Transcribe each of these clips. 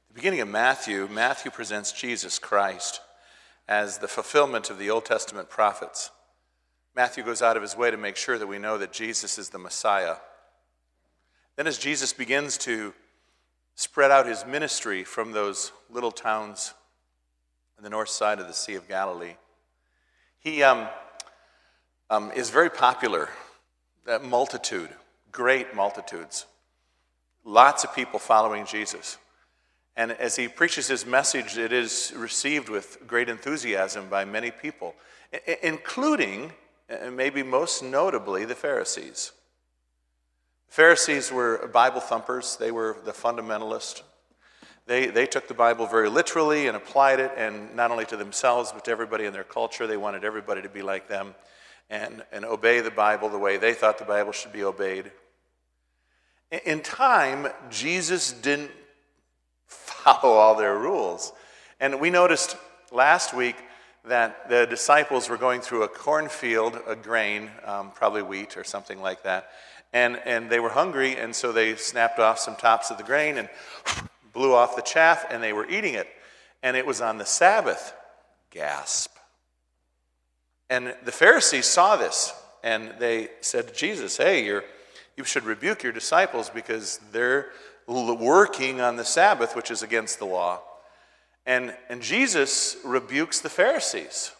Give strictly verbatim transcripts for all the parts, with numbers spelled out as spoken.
The beginning of Matthew, Matthew presents Jesus Christ as the fulfillment of the Old Testament prophets. Matthew goes out of his way to make sure that we know that Jesus is the Messiah. Then as Jesus begins to spread out his ministry from those little towns on the north side of the Sea of Galilee, he um, um, is very popular. That multitude, great multitudes, lots of people following Jesus. And as he preaches his message, it is received with great enthusiasm by many people, including, and maybe most notably, the Pharisees. The Pharisees were Bible thumpers. They were the fundamentalists. They, they took the Bible very literally and applied it, and not only to themselves, but to everybody in their culture. They wanted everybody to be like them and, and obey the Bible the way they thought the Bible should be obeyed. In time, Jesus didn't follow all their rules. And we noticed last week that the disciples were going through a cornfield, a grain, um, probably wheat or something like that, and, and they were hungry, and so they snapped off some tops of the grain and blew off the chaff, and they were eating it. And it was on the Sabbath. Gasp. And the Pharisees saw this, and they said to Jesus, hey, you're, you should rebuke your disciples because they're working on the Sabbath, which is against the law. And, and Jesus rebukes the Pharisees.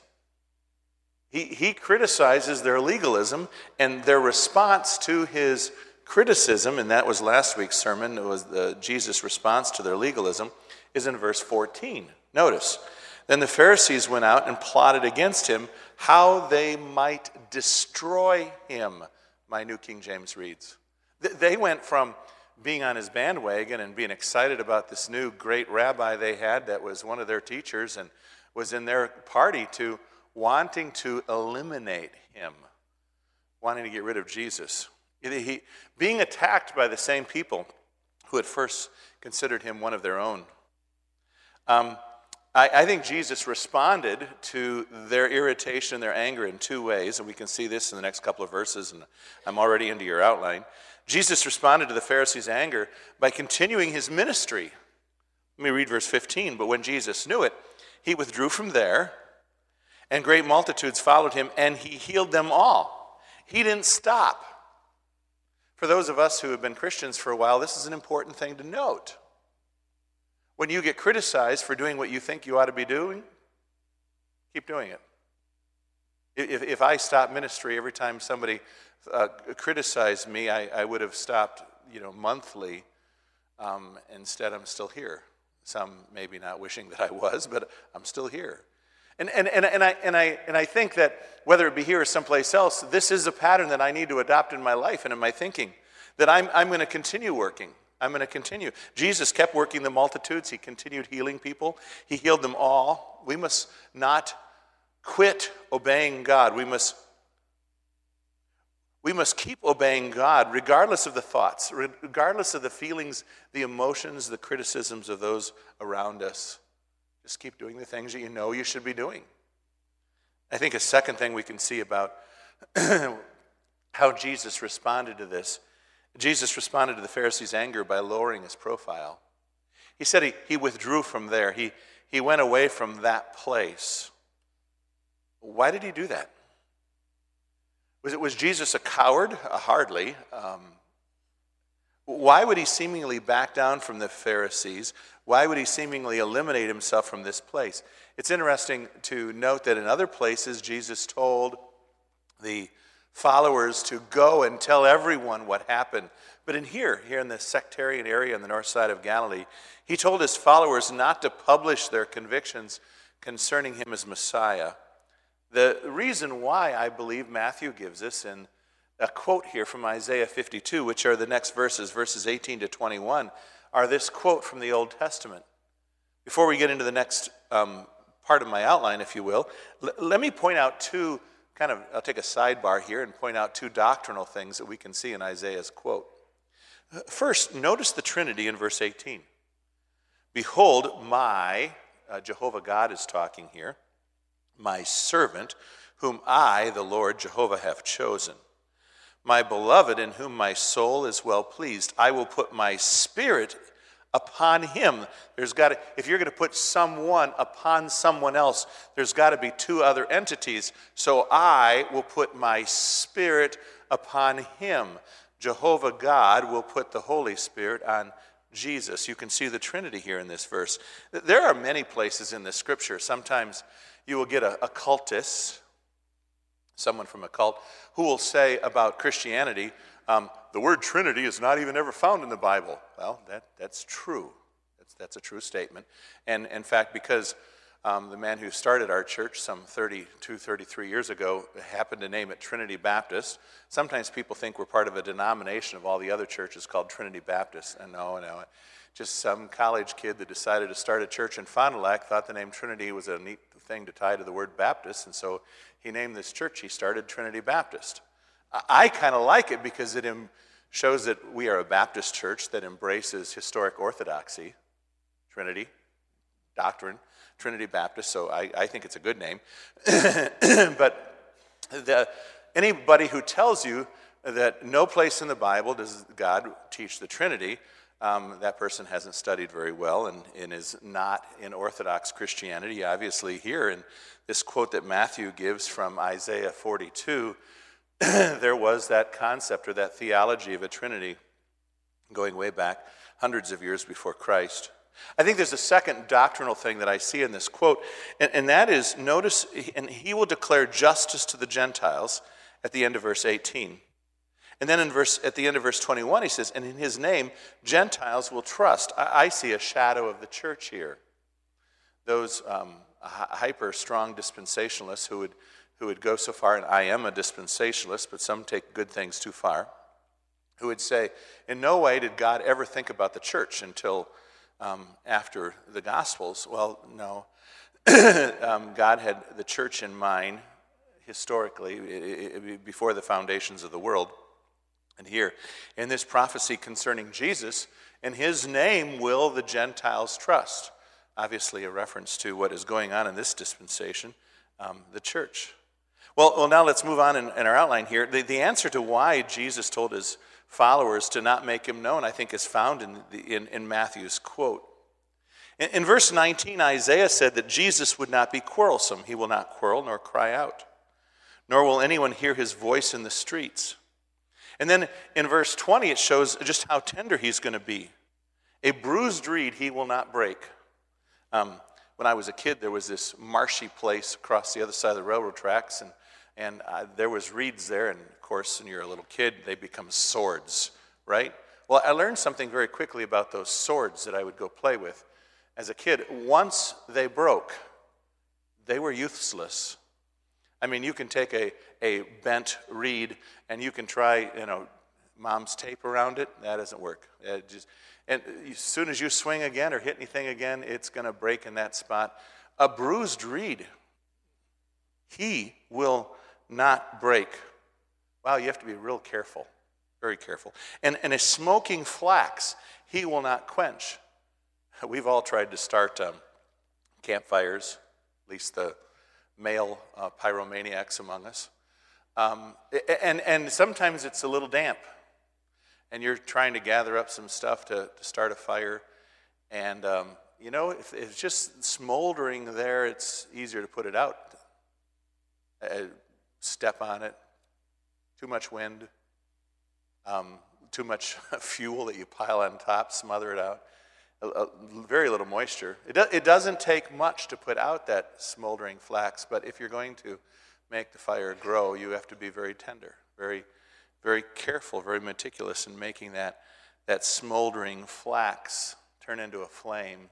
He, he criticizes their legalism, and their response to his criticism, and that was last week's sermon, it was the, Jesus' response to their legalism, is in verse fourteen. Notice, then the Pharisees went out and plotted against him how they might destroy him, my New King James reads. They went from being on his bandwagon and being excited about this new great rabbi they had that was one of their teachers and was in their party to wanting to eliminate him, wanting to get rid of Jesus. He, being attacked by the same people who had first considered him one of their own. Um, I, I think Jesus responded to their irritation, their anger in two ways, and we can see this in the next couple of verses, and I'm already into your outline. Jesus responded to the Pharisees' anger by continuing his ministry. Let me read verse fifteen. But when Jesus knew it, he withdrew from there, and great multitudes followed him, and he healed them all. He didn't stop. For those of us who have been Christians for a while, this is an important thing to note. When you get criticized for doing what you think you ought to be doing, keep doing it. If, if I stopped ministry every time somebody uh, criticized me, I, I would have stopped, you know, monthly. Um, instead, I'm still here. Some maybe not wishing that I was, but I'm still here. And, and, and, and, I, and, I, and I think that whether it be here or someplace else, this is a pattern that I need to adopt in my life and in my thinking, that I'm, I'm going to continue working. I'm going to continue. Jesus kept working the multitudes. He continued healing people. He healed them all. We must not quit obeying God. We must, we must keep obeying God regardless of the thoughts, regardless of the feelings, the emotions, the criticisms of those around us. Just keep doing the things that you know you should be doing. I think a second thing we can see about how Jesus responded to this, Jesus responded to the Pharisees' anger by lowering his profile. He said he, he withdrew from there. He, he went away from that place. Why did he do that? Was, it, was Jesus a coward? Uh, hardly. Um, why would he seemingly back down from the Pharisees? Why would he seemingly eliminate himself from this place? It's interesting to note that in other places, Jesus told the followers to go and tell everyone what happened. But in here, here in the sectarian area on the north side of Galilee, he told his followers not to publish their convictions concerning him as Messiah. The reason why I believe Matthew gives us in a quote here from Isaiah fifty-two, which are the next verses, verses eighteen to twenty-one, are this quote from the Old Testament. Before we get into the next um, part of my outline, if you will, l- let me point out two kind of, I'll take a sidebar here and point out two doctrinal things that we can see in Isaiah's quote. First, notice the Trinity in verse eighteen. Behold, my, uh, Jehovah God is talking here, my servant, whom I, the Lord Jehovah, have chosen. My beloved, in whom my soul is well pleased. I will put my spirit Upon him, there's got to, if you're going to put someone upon someone else, there's got to be two other entities. So I will put my Spirit upon him. Jehovah God will put the Holy Spirit on Jesus. You can see the Trinity here in this verse. There are many places in the Scripture. Sometimes you will get a, a cultist, someone from a cult, who will say about Christianity, um, the word Trinity is not even ever found in the Bible. Well, that, that's true. That's, that's a true statement. And in fact, because um, the man who started our church some thirty-two, thirty-three years ago happened to name it Trinity Baptist, sometimes people think we're part of a denomination of all the other churches called Trinity Baptist. And no, no, just some college kid that decided to start a church in Fond du Lac thought the name Trinity was a neat thing to tie to the word Baptist, and so he named this church, he started Trinity Baptist. I kind of like it because it shows that we are a Baptist church that embraces historic orthodoxy, Trinity, doctrine, Trinity Baptist, so I, I think it's a good name. But the, anybody who tells you that no place in the Bible does God teach the Trinity, um, that person hasn't studied very well and, and is not in Orthodox Christianity. Obviously here in this quote that Matthew gives from Isaiah forty-two, there was that concept or that theology of a Trinity going way back hundreds of years before Christ. I think there's a second doctrinal thing that I see in this quote, and, and that is, notice, and he will declare justice to the Gentiles at the end of verse eighteen. And then in verse, at the end of verse twenty-one, he says, and in his name, Gentiles will trust. I, I see a shadow of the church here. Those um, hyper-strong dispensationalists who would who would go so far, and I am a dispensationalist, but some take good things too far, who would say, in no way did God ever think about the church until um, after the Gospels. Well, no. um, God had the church in mind historically, it, it, before the foundations of the world. And here, in this prophecy concerning Jesus, in his name will the Gentiles trust. Obviously a reference to what is going on in this dispensation, um, the church. Well, well, now let's move on in, in our outline here. The, the answer to why Jesus told his followers to not make him known, I think, is found in, the, in, in Matthew's quote. In, in verse nineteen, Isaiah said that Jesus would not be quarrelsome. He will not quarrel nor cry out, nor will anyone hear his voice in the streets. And then in verse twenty, it shows just how tender he's going to be. A bruised reed he will not break. Um, when I was a kid, there was this marshy place across the other side of the railroad tracks, and And uh, there was reeds there, and of course, when you're a little kid, they become swords, right? Well, I learned something very quickly about those swords that I would go play with as a kid. Once they broke, they were useless. I mean, you can take a, a bent reed, and you can try, you know, mom's tape around it. That doesn't work. It just, and as soon as you swing again or hit anything again, it's going to break in that spot. A bruised reed, he will not break. Wow, you have to be real careful, very careful. And, and a smoking flax, he will not quench. We've all tried to start um, campfires, at least the male uh, pyromaniacs among us. Um, and, and sometimes it's a little damp, and you're trying to gather up some stuff to, to start a fire. And, um, you know, if it's just smoldering there, it's easier to put it out. Uh, step on it, too much wind, um, too much fuel that you pile on top, smother it out, a, a, very little moisture. It, do, it doesn't take much to put out that smoldering flax, but if you're going to make the fire grow, you have to be very tender, very, very careful, very meticulous in making that, that smoldering flax turn into a flame.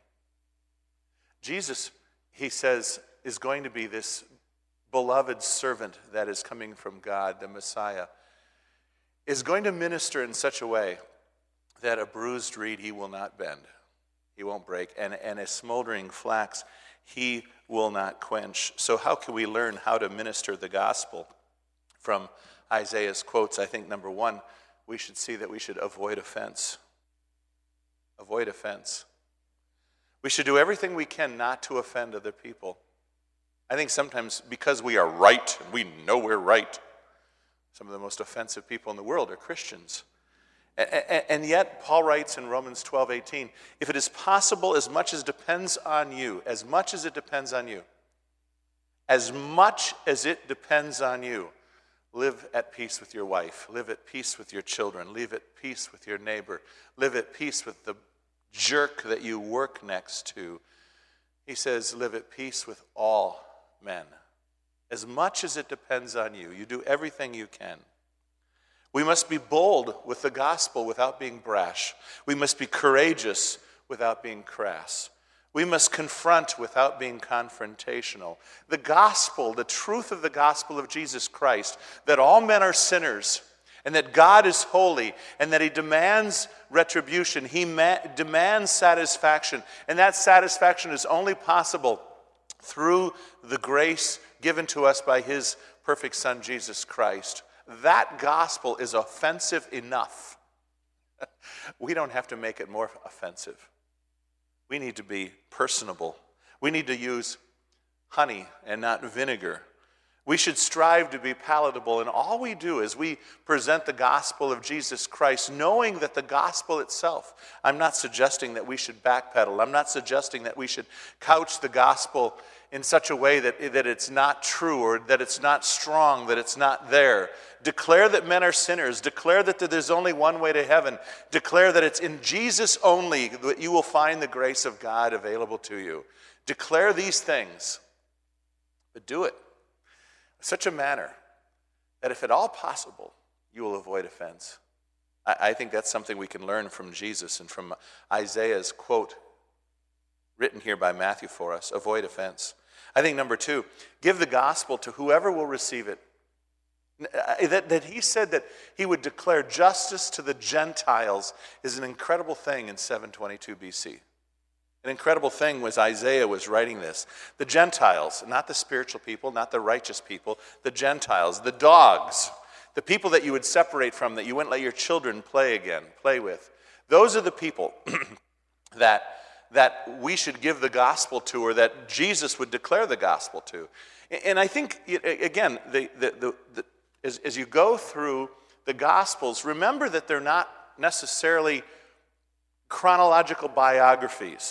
Jesus, he says, is going to be this beloved servant that is coming from God, the Messiah, is going to minister in such a way that a bruised reed he will not bend. He won't break. And, and a smoldering flax he will not quench. So how can we learn how to minister the gospel from Isaiah's quotes? I think, number one, we should see that we should avoid offense. Avoid offense. We should do everything we can not to offend other people. I think sometimes because we are right, and we know we're right, some of the most offensive people in the world are Christians. And yet, Paul writes in Romans twelve eighteen, if it is possible, as much as depends on you, as much as it depends on you, as much as it depends on you, live at peace with your wife, live at peace with your children, live at peace with your neighbor, live at peace with the jerk that you work next to. He says, live at peace with all men. As much as it depends on you, you do everything you can. We must be bold with the gospel without being brash. We must be courageous without being crass. We must confront without being confrontational. The gospel, the truth of the gospel of Jesus Christ, that all men are sinners and that God is holy and that he demands retribution, he ma- demands satisfaction, and that satisfaction is only possible through the grace given to us by his perfect Son, Jesus Christ. That gospel is offensive enough. We don't have to make it more offensive. We need to be personable. We need to use honey and not vinegar. We should strive to be palatable in all we do as we present the gospel of Jesus Christ, knowing that the gospel itself, I'm not suggesting that we should backpedal. I'm not suggesting that we should couch the gospel in such a way that, that it's not true or that it's not strong, that it's not there. Declare that men are sinners. Declare that there's only one way to heaven. Declare that it's in Jesus only that you will find the grace of God available to you. Declare these things, but do it in such a manner that if at all possible, you will avoid offense. I, I think that's something we can learn from Jesus and from Isaiah's quote written here by Matthew for us, avoid offense. I think number two, give the gospel to whoever will receive it. That, that he said that he would declare justice to the Gentiles is an incredible thing in seven twenty-two B C. An incredible thing was Isaiah was writing this. The Gentiles, not the spiritual people, not the righteous people, the Gentiles, the dogs, the people that you would separate from, that you wouldn't let your children play again, play with. Those are the people that, that we should give the gospel to, or that Jesus would declare the gospel to. And I think, again, the, the, the, the As, as you go through the Gospels, remember that they're not necessarily chronological biographies.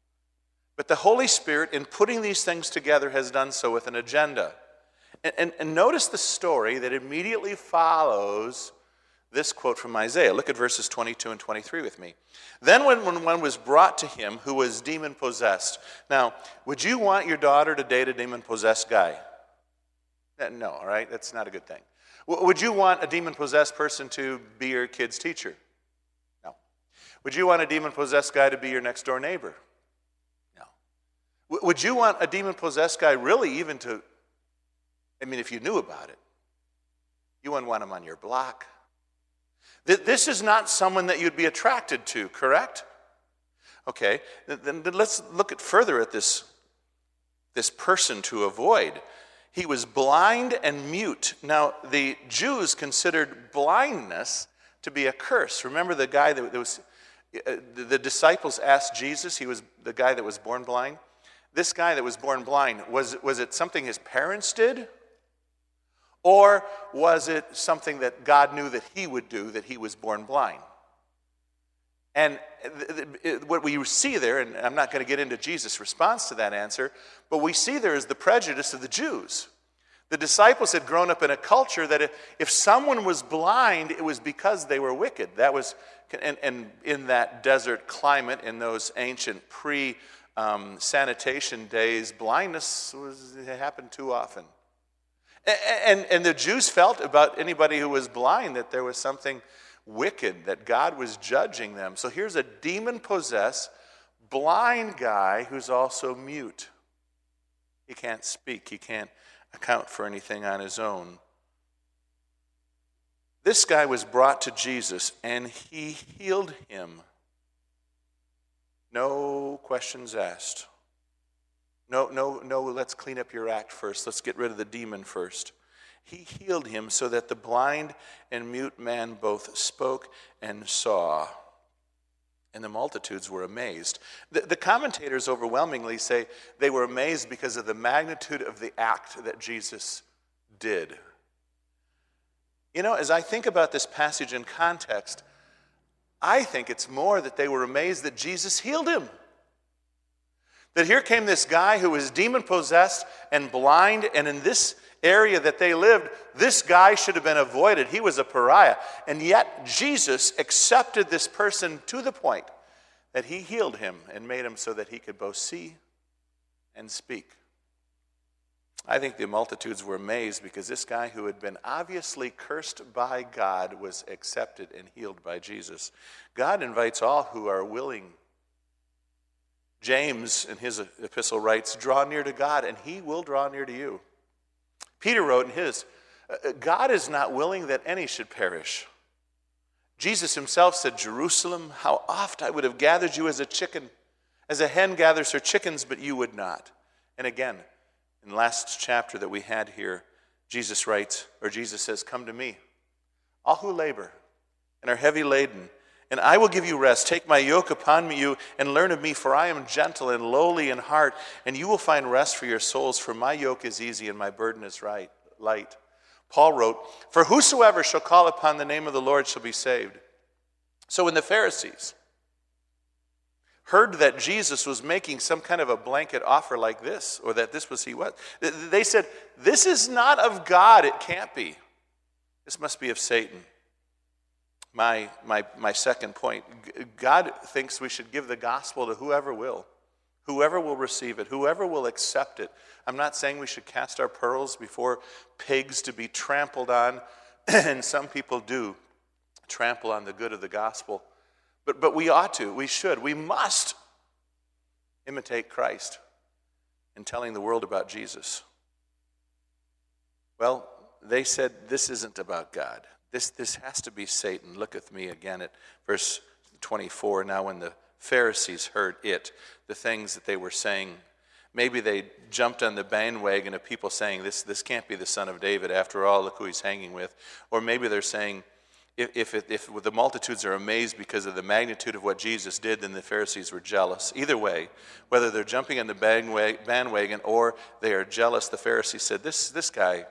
But the Holy Spirit, in putting these things together, has done so with an agenda. And, and, and notice the story that immediately follows this quote from Isaiah. Look at verses twenty-two and twenty-three with me. Then when, when one was brought to him who was demon-possessed. Now, would you want your daughter to date a demon-possessed guy? No, all right? That's not a good thing. Would you want a demon-possessed person to be your kid's teacher? No. Would you want a demon-possessed guy to be your next-door neighbor? No. Would you want a demon-possessed guy really even to, I mean, if you knew about it, you wouldn't want him on your block. This is not someone that you'd be attracted to, correct? Okay, then let's look at further at this, this person to avoid. He was blind and mute. Now, the Jews considered blindness to be a curse. Remember the guy that was, uh, the disciples asked Jesus, he was the guy that was born blind. This guy that was born blind, was, was it something his parents did? Or was it something that God knew that he would do, that he was born blind? And what we see there, and I'm not going to get into Jesus' response to that answer, but we see there is the prejudice of the Jews. The disciples had grown up in a culture that if someone was blind, it was because they were wicked. That was, and, and in that desert climate, in those ancient pre-sanitation um, days, blindness was, it happened too often. And, and, and the Jews felt about anybody who was blind that there was something wicked, that God was judging them. So here's a demon-possessed, blind guy who's also mute. He can't speak. He can't account for anything on his own. This guy was brought to Jesus, and he healed him. No questions asked. No, no, no, let's clean up your act first. Let's get rid of the demon first. He healed him so that the blind and mute man both spoke and saw. And the multitudes were amazed. The, the commentators overwhelmingly say they were amazed because of the magnitude of the act that Jesus did. You know, as I think about this passage in context, I think it's more that they were amazed that Jesus healed him. That here came this guy who was demon-possessed and blind, and in this area that they lived, this guy should have been avoided. He was a pariah. And yet Jesus accepted this person to the point that he healed him and made him so that he could both see and speak. I think the multitudes were amazed because this guy who had been obviously cursed by God was accepted and healed by Jesus. God invites all who are willing. James, in his epistle, writes, "Draw near to God, and he will draw near to you." Peter wrote in his, "God is not willing that any should perish." Jesus himself said, "Jerusalem, how oft I would have gathered you as a chicken, as a hen gathers her chickens, but you would not." And again, in the last chapter that we had here, Jesus writes, or Jesus says, "Come to me, all who labor and are heavy laden, and I will give you rest. Take my yoke upon you and learn of me, for I am gentle and lowly in heart, and you will find rest for your souls, for my yoke is easy and my burden is right, light." Paul wrote, "For whosoever shall call upon the name of the Lord shall be saved." So when the Pharisees heard that Jesus was making some kind of a blanket offer like this, or that this was he was, they said, "This is not of God, it can't be. This must be of Satan." My, my, my second point, God thinks we should give the gospel to whoever will, whoever will receive it, whoever will accept it. I'm not saying we should cast our pearls before pigs to be trampled on, and some people do trample on the good of the gospel. But, but we ought to, we should, we must imitate Christ in telling the world about Jesus. Well, they said this isn't about God. This, this has to be Satan. Look with me again at verse twenty-four. Now when the Pharisees heard it, the things that they were saying, maybe they jumped on the bandwagon of people saying, this, this can't be the son of David. After all, look who he's hanging with. Or maybe they're saying, if, if, if the multitudes are amazed because of the magnitude of what Jesus did, then the Pharisees were jealous. Either way, whether they're jumping on the bandwagon or they are jealous, the Pharisees said, this, this guy,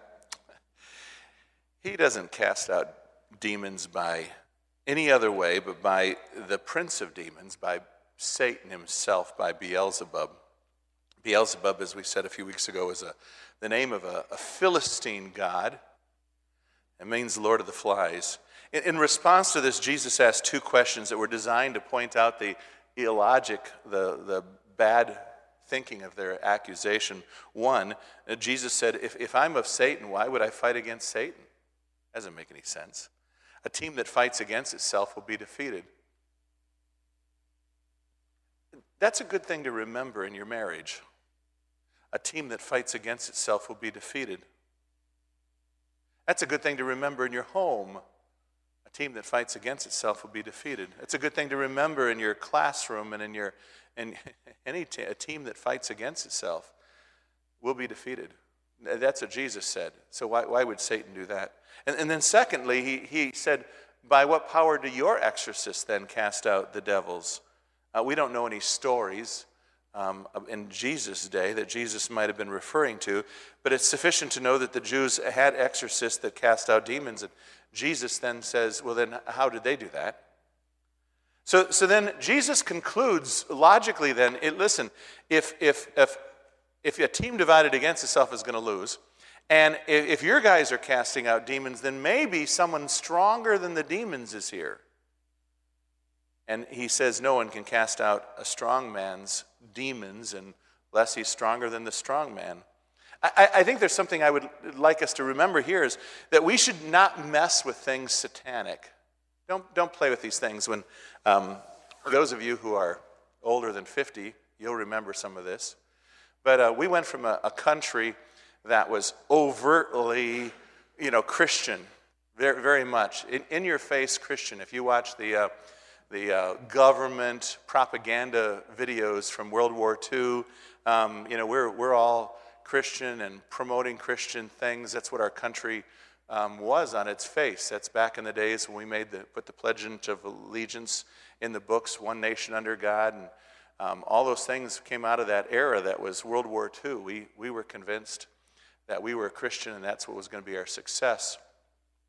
he doesn't cast out demons by any other way, but by the prince of demons, by Satan himself, by Beelzebub. Beelzebub, as we said a few weeks ago, is a, the name of a, a Philistine god. It means Lord of the Flies. In, in response to this, Jesus asked two questions that were designed to point out the illogic, the, the bad thinking of their accusation. One, Jesus said, if, if I'm of Satan, why would I fight against Satan? Doesn't make any sense. A team that fights against itself will be defeated. That's a good thing to remember in your marriage. A team that fights against itself will be defeated. That's a good thing to remember in your home. A team that fights against itself will be defeated. It's a good thing to remember in your classroom and in your in any t- a team that fights against itself will be defeated. That's what Jesus said. So why, why would Satan do that? And, and then secondly, he, he said, by what power do your exorcists then cast out the devils? Uh, we don't know any stories um, in Jesus' day that Jesus might have been referring to, but it's sufficient to know that the Jews had exorcists that cast out demons. And Jesus then says, well, then how did they do that? So, so then Jesus concludes logically then, it, listen, if, if, if, if a team divided against itself is going to lose, and if, if your guys are casting out demons, then maybe someone stronger than the demons is here. And he says no one can cast out a strong man's demons unless he's stronger than the strong man. I, I think there's something I would like us to remember here is that we should not mess with things satanic. Don't, don't play with these things. When um, for those of you who are older than fifty, you'll remember some of this. But uh, we went from a, a country that was overtly, you know, Christian, very, very much, in, in your face Christian. If you watch the uh, the uh, government propaganda videos from World War Two, um, you know, we're we're all Christian and promoting Christian things. That's what our country um, was on its face. That's back in the days when we made the put the Pledge of Allegiance in the books, one nation under God, and um, all those things came out of that era. That was World War Two. We we were convinced that we were a Christian and that's what was going to be our success.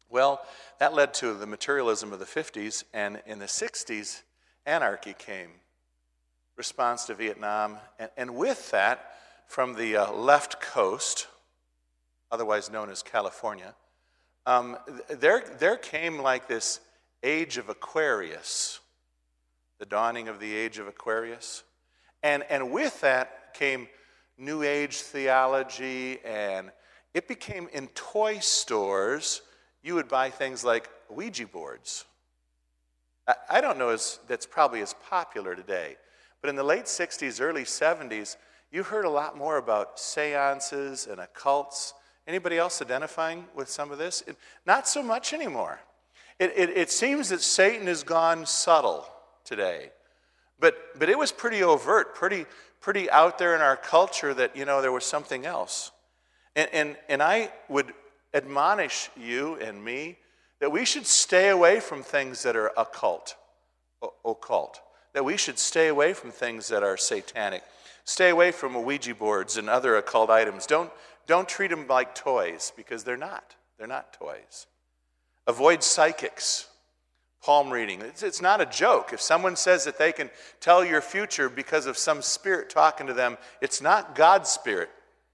Well, that led to the materialism of the fifties, and in the sixties, anarchy came. Response to Vietnam, and, and with that, from the uh, left coast, otherwise known as California, um, there, there came like this age of Aquarius, the dawning of the age of Aquarius. And, and with that came New Age theology, and it became in toy stores, you would buy things like Ouija boards. I, I don't know if that's probably as popular today, but in the late sixties, early seventies, you heard a lot more about seances and occults. Anybody else identifying with some of this? It, not so much anymore. It, it, it seems that Satan has gone subtle today. But, but it was pretty overt, pretty, pretty out there in our culture that, you know, there was something else. And, and, and I would admonish you and me that we should stay away from things that are occult, occult. That we should stay away from things that are satanic. Stay away from Ouija boards and other occult items. Don't, don't treat them like toys, because they're not. They're not toys. Avoid psychics, palm reading. It's, it's not a joke. If someone says that they can tell your future because of some spirit talking to them, it's not God's spirit.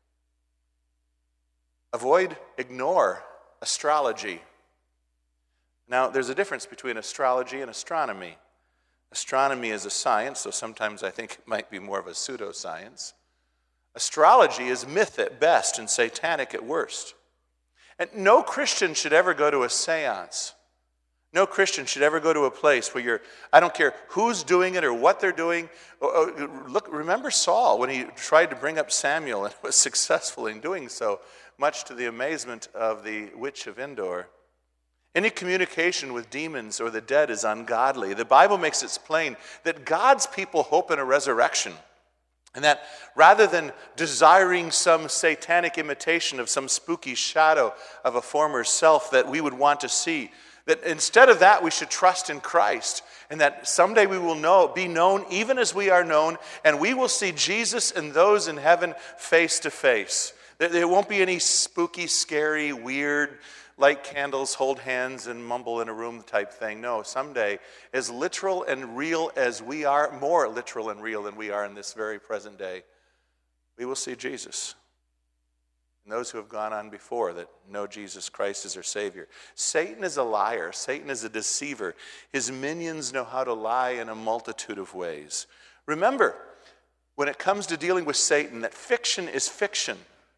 Avoid, ignore astrology. Now, there's a difference between astrology and astronomy. Astronomy is a science, so sometimes I think it might be more of a pseudoscience. Astrology is myth at best and satanic at worst. And no Christian should ever go to a seance. No Christian should ever go to a place where you're, I don't care who's doing it or what they're doing. Look, remember Saul when he tried to bring up Samuel and was successful in doing so, much to the amazement of the witch of Endor. Any communication with demons or the dead is ungodly. The Bible makes it plain that God's people hope in a resurrection. And that rather than desiring some satanic imitation of some spooky shadow of a former self that we would want to see, that instead of that we should trust in Christ, and that someday we will know, be known even as we are known, and we will see Jesus and those in heaven face to face. There won't be any spooky, scary, weird, light candles, hold hands, and mumble in a room type thing. No, someday, as literal and real as we are, more literal and real than we are in this very present day, we will see Jesus. And those who have gone on before that know Jesus Christ as their Savior. Satan is a liar. Satan is a deceiver. His minions know how to lie in a multitude of ways. Remember, when it comes to dealing with Satan, that fiction is fiction.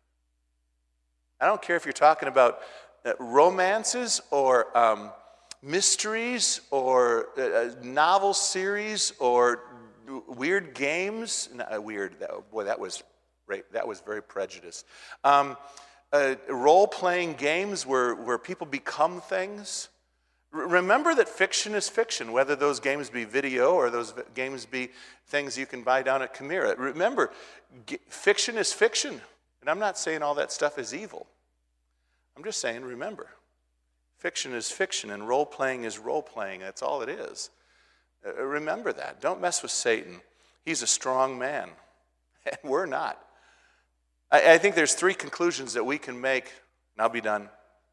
I don't care if you're talking about Uh, romances or um, mysteries or uh, novel series or weird games. No, uh, weird, that, boy, that was that was very prejudiced. Um, uh, role-playing games where, where people become things. R- remember that fiction is fiction, whether those games be video or those v- games be things you can buy down at Chimera. Remember, g- fiction is fiction. And I'm not saying all that stuff is evil. I'm just saying, remember, fiction is fiction and role-playing is role-playing. That's all it is. Uh, remember that. Don't mess with Satan. He's a strong man, and we're not. I, I think there's three conclusions that we can make, and I'll be done.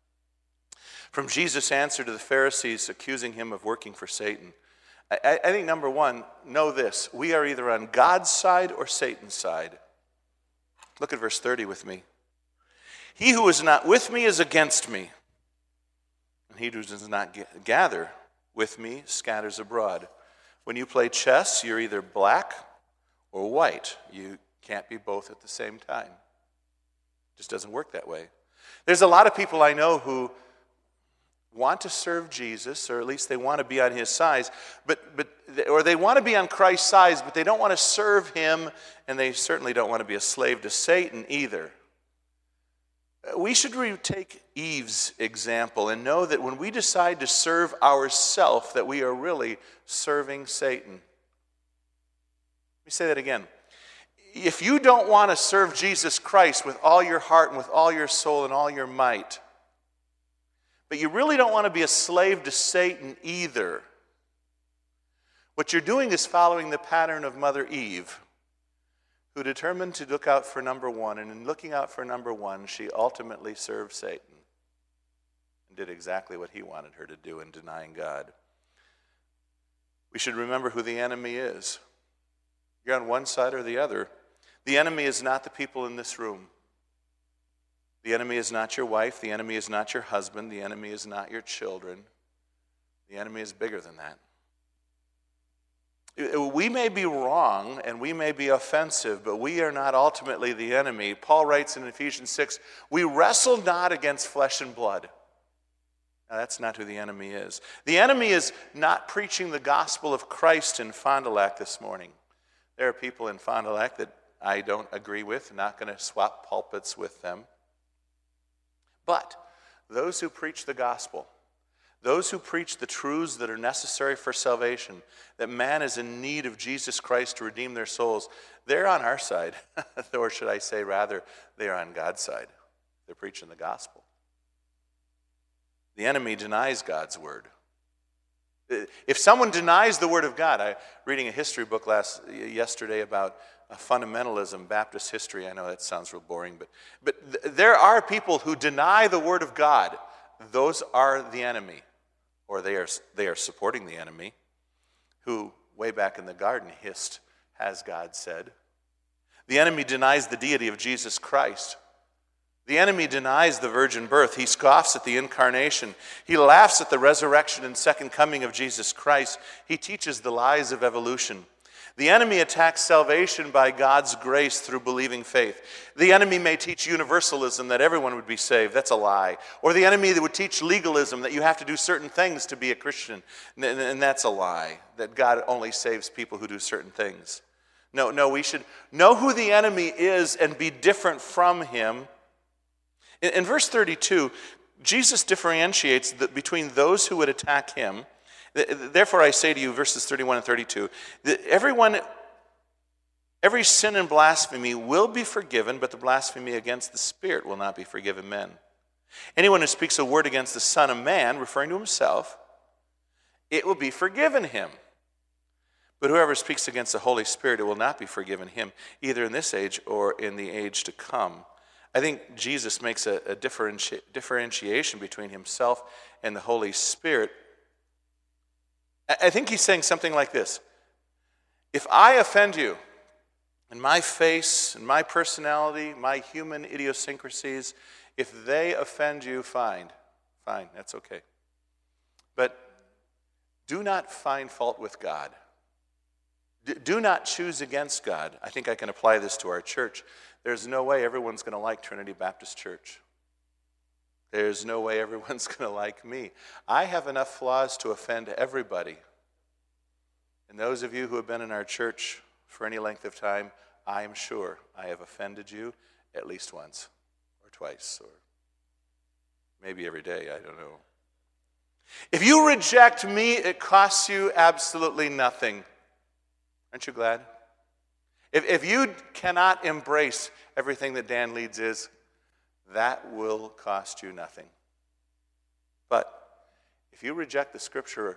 From Jesus' answer to the Pharisees accusing him of working for Satan. I, I think, number one, know this. We are either on God's side or Satan's side. Look at verse thirty with me. He who is not with me is against me, and he who does not gather with me scatters abroad. When you play chess, you're either black or white. You can't be both at the same time. It just doesn't work that way. There's a lot of people I know who want to serve Jesus, or at least they want to be on his side, but but or they want to be on Christ's side, but they don't want to serve him, and they certainly don't want to be a slave to Satan either. We should take Eve's example and know that when we decide to serve ourselves, that we are really serving Satan. Let me say that again. If you don't want to serve Jesus Christ with all your heart and with all your soul and all your might, but you really don't want to be a slave to Satan either, what you're doing is following the pattern of Mother Eve, who determined to look out for number one, and in looking out for number one, she ultimately served Satan. and did exactly what he wanted her to do in denying God. We should remember who the enemy is. You're on one side or the other. The enemy is not the people in this room. The enemy is not your wife. The enemy is not your husband. The enemy is not your children. The enemy is bigger than that. We may be wrong and we may be offensive, but we are not ultimately the enemy. Paul writes in Ephesians six, we wrestle not against flesh and blood. Now, that's not who the enemy is. The enemy is not preaching the gospel of Christ in Fond du Lac this morning. There are people in Fond du Lac that I don't agree with, not going to swap pulpits with them. But those who preach the gospel, those who preach the truths that are necessary for salvation, that man is in need of Jesus Christ to redeem their souls, they're on our side. Or should I say, rather, they're on God's side. They're preaching the gospel. The enemy denies God's word. If someone denies the word of God, I reading a history book last yesterday about fundamentalism, Baptist history. I know that sounds real boring, but but th- there are people who deny the word of God. Those are the enemy, or they are they are supporting the enemy, who way back in the garden hissed, "Has God said?" The enemy denies the deity of Jesus Christ. The enemy denies the virgin birth. He scoffs at the incarnation. He laughs at the resurrection and second coming of Jesus Christ. He teaches the lies of evolution. The enemy attacks salvation by God's grace through believing faith. The enemy may teach universalism, that everyone would be saved. That's a lie. Or the enemy that would teach legalism, that you have to do certain things to be a Christian. And that's a lie, that God only saves people who do certain things. No, no, we should know who the enemy is and be different from him. In, in verse thirty-two, Jesus differentiates the, between those who would attack him. Therefore I say to you, verses thirty-one and thirty-two, that everyone, every sin and blasphemy will be forgiven, but the blasphemy against the Spirit will not be forgiven men. Anyone who speaks a word against the Son of Man, referring to himself, it will be forgiven him. But whoever speaks against the Holy Spirit, it will not be forgiven him, either in this age or in the age to come. I think Jesus makes a, a differenti- differentiation between himself and the Holy Spirit. I, I think he's saying something like this. If I offend you, in my face, in my personality, my human idiosyncrasies, if they offend you, fine. Fine, that's okay. But do not find fault with God. Do not choose against God. I think I can apply this to our church. There's no way everyone's going to like Trinity Baptist Church. There's no way everyone's going to like me. I have enough flaws to offend everybody. And those of you who have been in our church for any length of time, I am sure I have offended you at least once or twice or maybe every day, I don't know. If you reject me, it costs you absolutely nothing. Aren't you glad? If, if you cannot embrace everything that Dan Leeds is, that will cost you nothing. But if you reject the Scripture,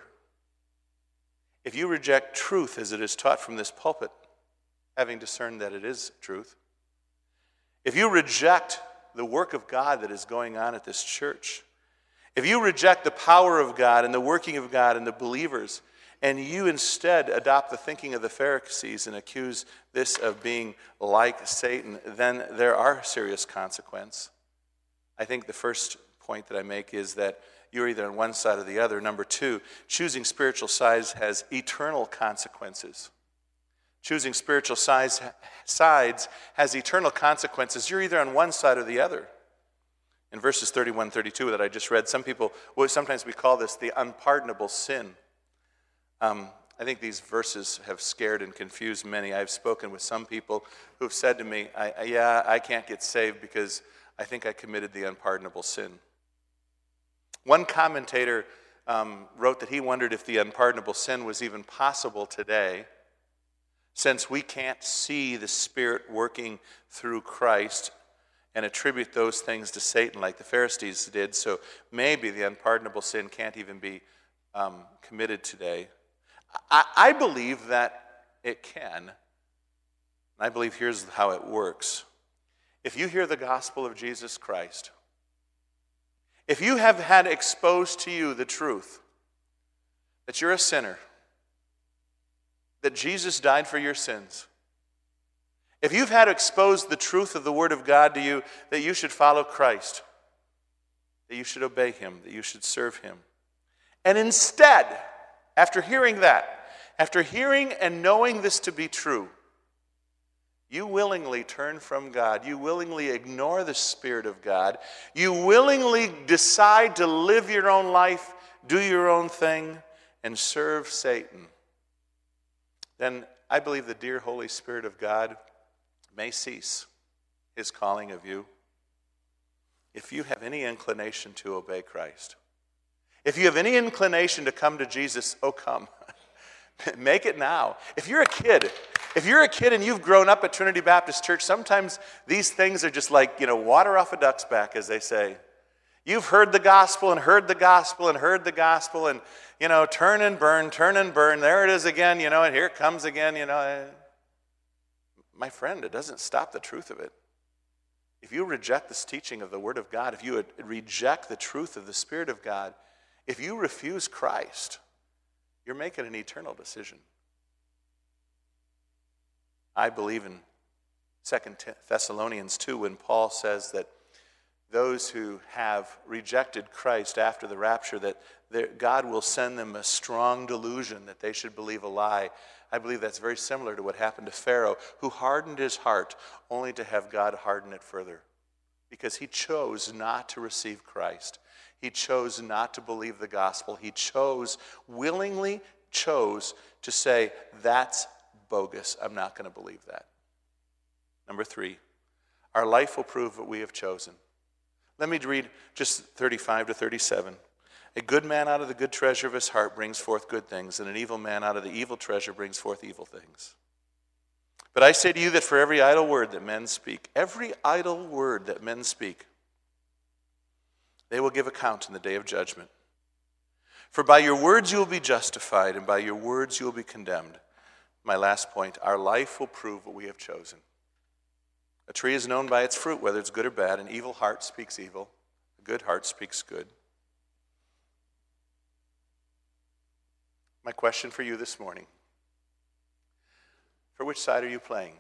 if you reject truth as it is taught from this pulpit, having discerned that it is truth, if you reject the work of God that is going on at this church, if you reject the power of God and the working of God and the believers, and you instead adopt the thinking of the Pharisees and accuse this of being like Satan, then there are serious consequences. I think the first point that I make is that you're either on one side or the other. Number two, choosing spiritual sides has eternal consequences. Choosing spiritual sides, sides has eternal consequences. You're either on one side or the other. In verses thirty-one and thirty-two that I just read, some people, well, sometimes we call this the unpardonable sin. Um, I think these verses have scared and confused many. I've spoken with some people who've said to me, I, I, yeah, I can't get saved because I think I committed the unpardonable sin. One commentator um, wrote that he wondered if the unpardonable sin was even possible today, since we can't see the Spirit working through Christ and attribute those things to Satan like the Pharisees did. So maybe the unpardonable sin can't even be um, committed today. I, I believe that it can. I believe here's how it works. If you hear the gospel of Jesus Christ, If you have had exposed to you the truth that you're a sinner, that Jesus died for your sins, if you've had exposed the truth of the Word of God to you, that you should follow Christ, that you should obey Him, that you should serve Him, and instead, after hearing that, after hearing and knowing this to be true, you willingly turn from God, you willingly ignore the Spirit of God, you willingly decide to live your own life, do your own thing, and serve Satan, then I believe the dear Holy Spirit of God may cease His calling of you if you have any inclination to obey Christ. If you have any inclination to come to Jesus, oh come. Make it now. If you're a kid, if you're a kid and you've grown up at Trinity Baptist Church, sometimes these things are just like, you know, water off a duck's back, as they say. You've heard the gospel and heard the gospel and heard the gospel and, you know, turn and burn, turn and burn. There it is again, you know, and here it comes again, you know. My friend, it doesn't stop the truth of it. If you reject this teaching of the Word of God, if you reject the truth of the Spirit of God, if you refuse Christ, you're making an eternal decision. I believe in Second Thessalonians two when Paul says that those who have rejected Christ after the rapture, that God will send them a strong delusion that they should believe a lie. I believe that's very similar to what happened to Pharaoh, who hardened his heart only to have God harden it further, because he chose not to receive Christ. He chose not to believe the gospel. He chose, willingly chose to say, that's bogus. I'm not going to believe that. Number three, our life will prove what we have chosen. Let me read just thirty-five to thirty-seven. A good man out of the good treasure of his heart brings forth good things, and an evil man out of the evil treasure brings forth evil things. But I say to you that for every idle word that men speak, every idle word that men speak, they will give account in the day of judgment. For by your words you will be justified, and by your words you will be condemned. My last point, our life will prove what we have chosen. A tree is known by its fruit, whether it's good or bad. An evil heart speaks evil. A good heart speaks good. My question for you this morning, for which side are you playing?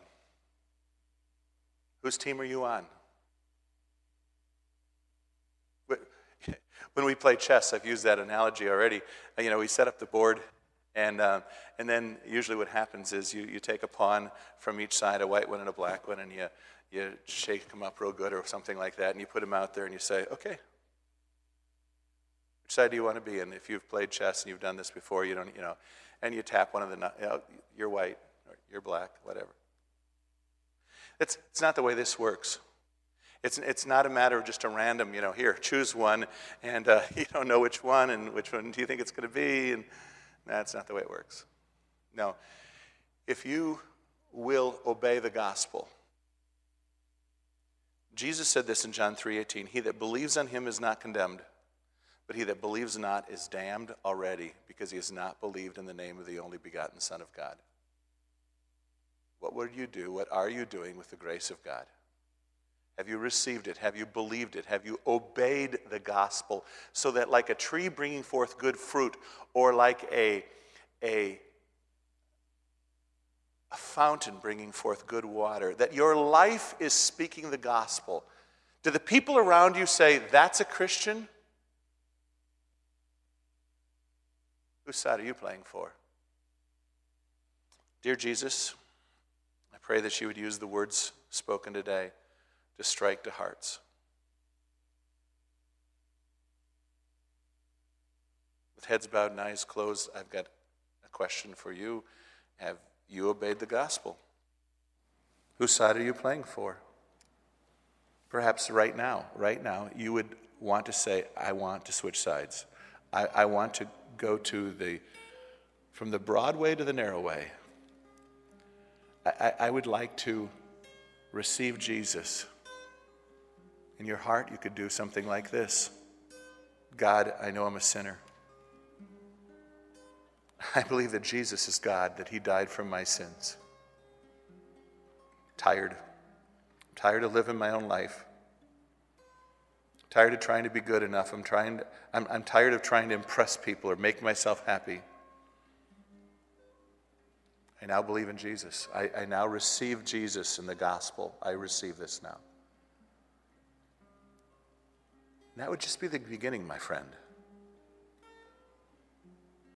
Whose team are you on? When we play chess, I've used that analogy already. You know, we set up the board, and uh, and then usually what happens is you, you take a pawn from each side, a white one and a black one, and you, you shake them up real good or something like that, and you put them out there and you say, okay, which side do you want to be in? If you've played chess and you've done this before, you don't, you know, and you tap one of the, you know, you're white, or you're black, whatever. It's, it's not the way this works. It's, it's not a matter of just a random, you know, here, choose one, and uh, you don't know which one, and which one do you think it's going to be, and that's not the way it works. No, if you will obey the gospel, Jesus said this in John three eighteen, he that believes on him is not condemned, but he that believes not is damned already, because he has not believed in the name of the only begotten Son of God. What would you do? What are you doing with the grace of God? Have you received it? Have you believed it? Have you obeyed the gospel so that like a tree bringing forth good fruit, or like a, a, a fountain bringing forth good water, that your life is speaking the gospel? Do the people around you say, that's a Christian? Whose side are you playing for? Dear Jesus, I pray that you would use the words spoken today to strike to hearts. With heads bowed and eyes closed, I've got a question for you. Have you obeyed the gospel? Whose side are you playing for? Perhaps right now, right now, you would want to say, I want to switch sides. I, I want to go to the, from the broad way to the narrow way. I, I, I would like to receive Jesus. In your heart, you could do something like this. God, I know I'm a sinner. I believe that Jesus is God, that he died for my sins. Tired. Tired of living my own life. tired of trying to be good enough. I'm, trying to, I'm, I'm tired of trying to impress people or make myself happy. I now believe in Jesus. I, I now receive Jesus in the gospel. I receive this now. And that would just be the beginning, my friend.